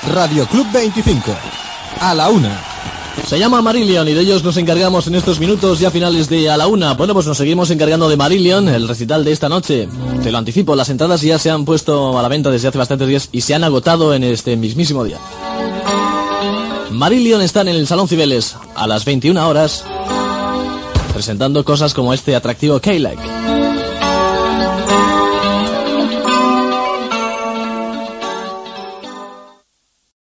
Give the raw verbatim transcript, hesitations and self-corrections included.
Radio Club veinticinco. A la una. Se llama Marillion y de ellos nos encargamos en estos minutos ya finales de A la Una. Bueno, pues nos seguimos encargando de Marillion, el recital de esta noche. Te lo anticipo, las entradas ya se han puesto a la venta desde hace bastantes días y se han agotado en este mismísimo día. Marillion está en el Salón Cibeles a las veintiuna horas, presentando cosas como este atractivo K-Like.